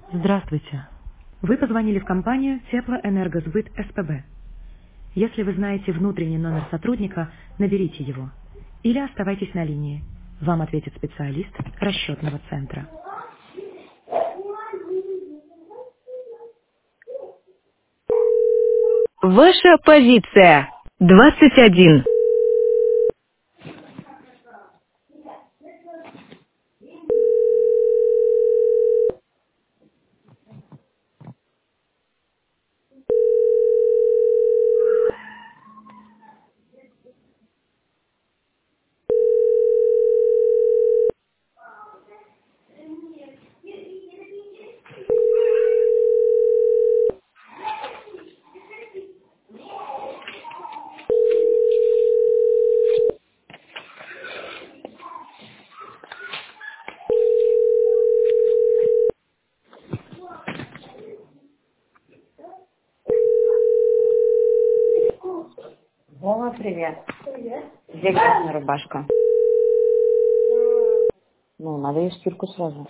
Здравствуйте. Вы позвонили в компанию Теплоэнергосбыт СПБ. Если вы знаете внутренний номер сотрудника, наберите его. Или оставайтесь на линии. Вам ответит специалист расчетного центра. Ваша позиция 21. О, привет. Где грязная рубашка? Ну, надо ее в стирку сразу.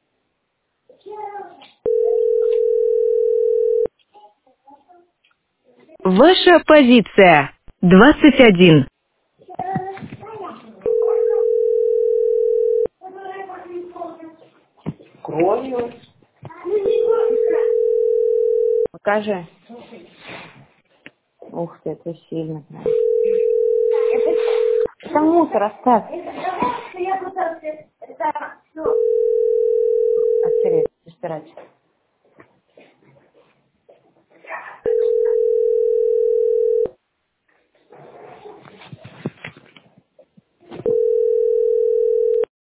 Ваша позиция 21. Кровью. Покажи. Ух ты, это сильно. Это мусор, оставь. Отсереть, стирать.